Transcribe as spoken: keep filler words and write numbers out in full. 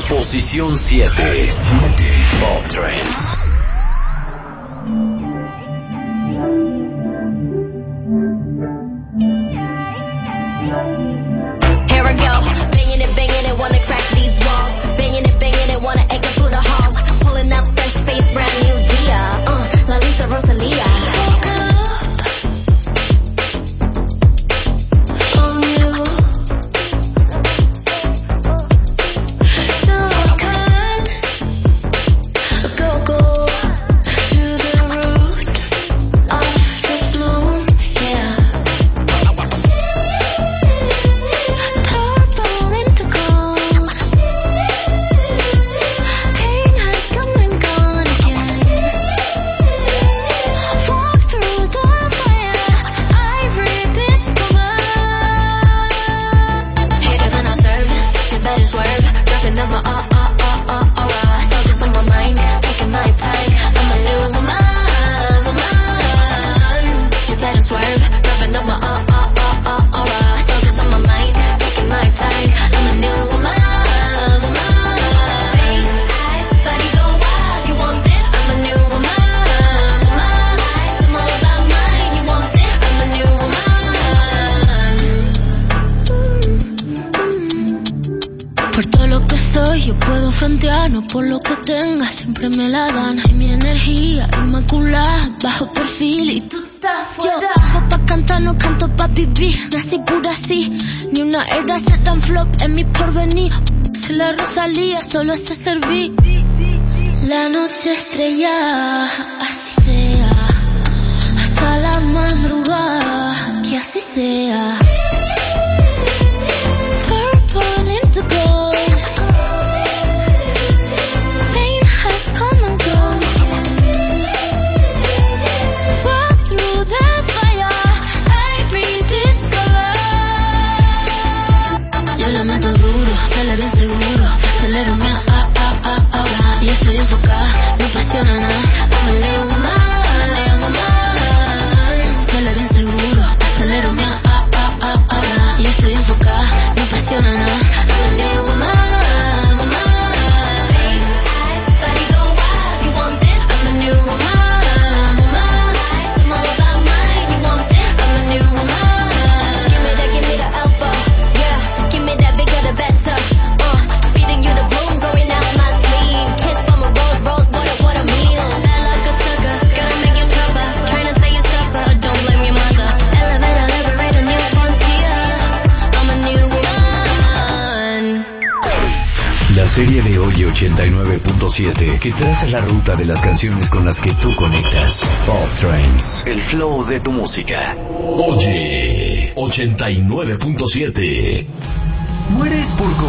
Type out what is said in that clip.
Posición siete. Pop Trends. Here I go, banging it, banging it, wanna crack these walls. Banging it, banging it, wanna echo through the halls. Pulling up fresh face, brand new Dia. Uh, La Lisa Rosalia. No por lo que tenga, siempre me la dan. Y mi energía inmaculada, bajo perfil y tú estás fuera. Yo vivo pa' cantar, no canto pa' vivir. Nací pura así, ni una herda se dan flop en mi porvenir. Se la Rosalía, solo sé servir. La noche estrella, así sea. Hasta la madrugada, que así sea. Purple into gold. Bien seguro, acelérame a, a, a, ahora. Y estoy enfocada, no apasiona nada. I'm a little woman, little woman. Dale bien seguro, acelérame a, a, a, ahora. Y estoy enfocada, no apasiona nada. I'm a little woman, woman. Face, eyes, body go wild. You want this? I'm a new woman, woman. I'm all about mine. You want this? I'm a new woman. Give me that, give me the alpha. Yeah, give me that bigger the better. La serie de Oye ochenta y nueve punto siete que traza la ruta de las canciones con las que tú conectas. Pop Trends, el flow de tu música. Oye ochenta y nueve punto siete. ¿Mueres por